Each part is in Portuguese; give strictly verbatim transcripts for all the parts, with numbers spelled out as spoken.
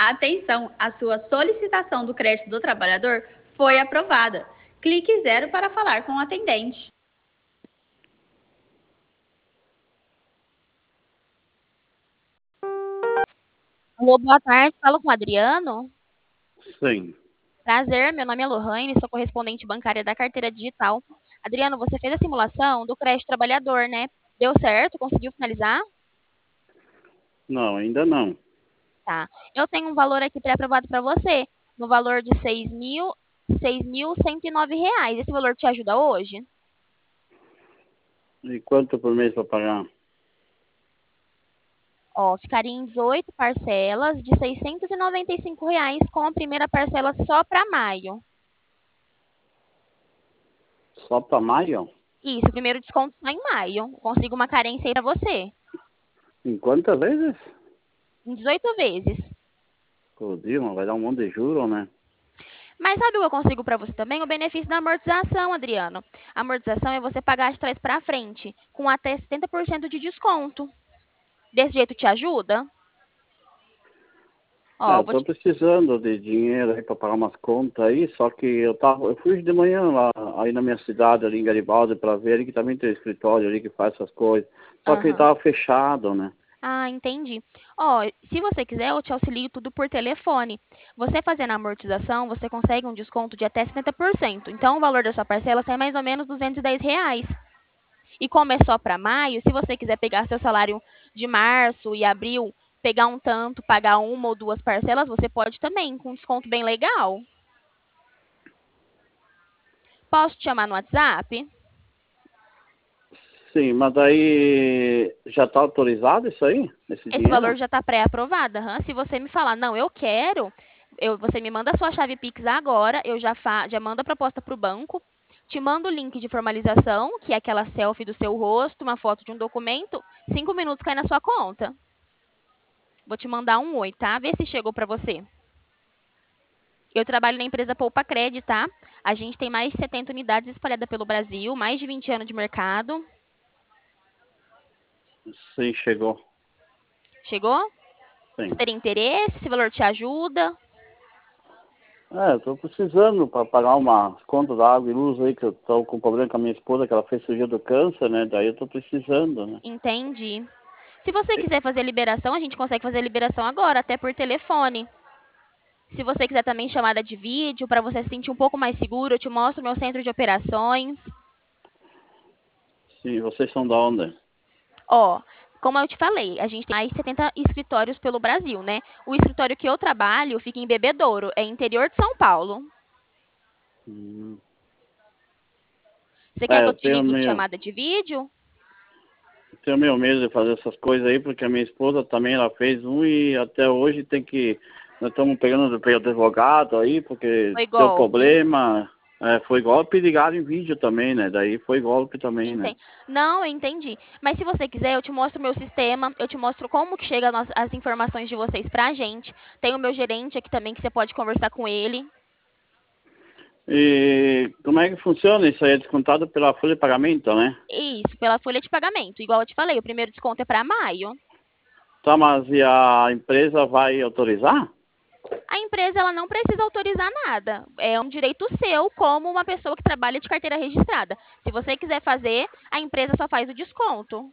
Atenção, a sua solicitação do crédito do trabalhador foi aprovada. Clique zero para falar com o atendente. Alô, boa tarde. Falo com o Adriano. Sim. Prazer, meu nome é Lohane, sou correspondente bancária da carteira digital. Adriano, você fez a simulação do crédito trabalhador, né? Deu certo? Conseguiu finalizar? Não, ainda não. Tá. Eu tenho um valor aqui pré-aprovado para você, no valor de seis mil, seis mil cento e nove reais. Esse valor te ajuda hoje? E quanto por mês para pagar? Ó, ficaria em dezoito parcelas de seiscentos e noventa e cinco reais, com a primeira parcela só para maio. Só para maio? Isso, o primeiro desconto só em maio. Consigo uma carência aí para você. Em quantas vezes? Em dezoito vezes. Pô, Dilma, vai dar um monte de juros, né? Mas sabe o que eu consigo para você também? O benefício da amortização, Adriano. A amortização é você pagar de trás para frente, com até setenta por cento de desconto. Desse jeito te ajuda? É, Ó, eu vou tô te... precisando de dinheiro aí para pagar umas contas aí, só que eu tava, eu fui de manhã lá, aí na minha cidade, ali em Garibaldi, para ver ali que também tem escritório ali que faz essas coisas. Só que ele Aham. tava fechado, né? Ah, entendi. Ó, se você quiser, eu te auxilio tudo por telefone. Você fazendo a amortização, você consegue um desconto de até setenta por cento. Então, o valor da sua parcela sai mais ou menos duzentos e dez reais. E como é só para maio, se você quiser pegar seu salário de março e abril, pegar um tanto, pagar uma ou duas parcelas, você pode também, com um desconto bem legal. Posso te chamar no WhatsApp? Sim, mas daí já tá autorizado isso aí? Esse Esse valor dinheiro? já está pré-aprovado. aham. Se você me falar, não, eu quero, eu, você me manda a sua chave Pix agora, eu já, fa, já mando a proposta para o banco, te mando o link de formalização, que é aquela selfie do seu rosto, uma foto de um documento, cinco minutos cai na sua conta. Vou te mandar um oi, tá? Vê se chegou para você. Eu trabalho na empresa Poupa Cred, tá? A gente tem mais de setenta unidades espalhadas pelo Brasil, mais de vinte anos de mercado. Sim, chegou. Chegou? Você Sim. teria interesse? Esse valor te ajuda? É, eu tô precisando para pagar uma conta da água e luz aí, que eu tô com problema com a minha esposa, que ela fez cirurgia do câncer, né? Daí eu tô precisando, né? Entendi. Se você quiser fazer a liberação, a gente consegue fazer a liberação agora, até por telefone. Se você quiser também chamada de vídeo, para você se sentir um pouco mais seguro, eu te mostro meu centro de operações. Sim, vocês são da onde? Ó, como eu te falei, a gente tem mais de setenta escritórios pelo Brasil, né? O escritório que eu trabalho fica em Bebedouro, é interior de São Paulo. Hum. Você quer É, que eu eu te tenho ligue de meio, chamada de vídeo? tenho meio medo de fazer essas coisas aí, porque a minha esposa também, ela fez um e até hoje tem que... Nós estamos pegando pelo advogado aí, porque Foi deu golpe. problema. É, foi golpe ligado em vídeo também, né? Daí foi golpe também, né? Entendi. Não, eu entendi. Mas se você quiser, eu te mostro o meu sistema, eu te mostro como que chega as, as informações de vocês pra gente. Tem o meu gerente aqui também que você pode conversar com ele. E como é que funciona? Isso aí é descontado pela folha de pagamento, né? Isso, pela folha de pagamento. Igual eu te falei, o primeiro desconto é para maio. Tá, mas e a empresa vai autorizar? A empresa ela não precisa autorizar nada. É um direito seu como uma pessoa que trabalha de carteira registrada. Se você quiser fazer, a empresa só faz o desconto.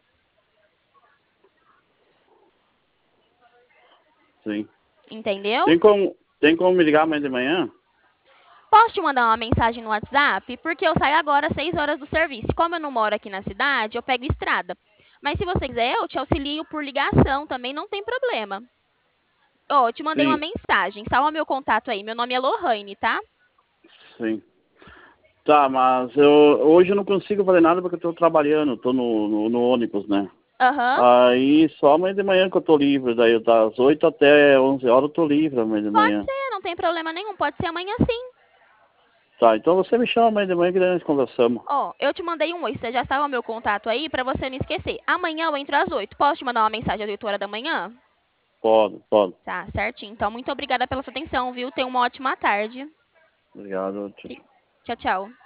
Sim. Entendeu? Tem como, tem como me ligar amanhã de manhã? Posso te mandar uma mensagem no WhatsApp? Porque eu saio agora às seis horas do serviço. Como eu não moro aqui na cidade, eu pego estrada. Mas se você quiser, eu te auxilio por ligação também, não tem problema. Ó, eu te mandei uma Sim, mensagem. Salva meu contato aí. Meu nome é Lohane, tá? sim. Tá, mas eu hoje eu não consigo fazer nada porque eu tô trabalhando, tô no, no, no ônibus, né? Aham. Aí só amanhã de manhã que eu tô livre, daí das oito até onze horas eu tô livre amanhã de Pode manhã. ser, não tem problema nenhum. Pode ser amanhã sim. Tá, então você me chama amanhã de manhã que daí nós conversamos. Ó, eu te mandei um oi. Você já salva meu contato aí pra você não esquecer. Amanhã eu entro às oito. Posso te mandar uma mensagem às oito horas da manhã? Pode, pode. Tá, certinho. Então, muito obrigada pela sua atenção, viu? Tenha uma ótima tarde. Obrigado. Tchau, Bri- tchau. Tchau, tchau.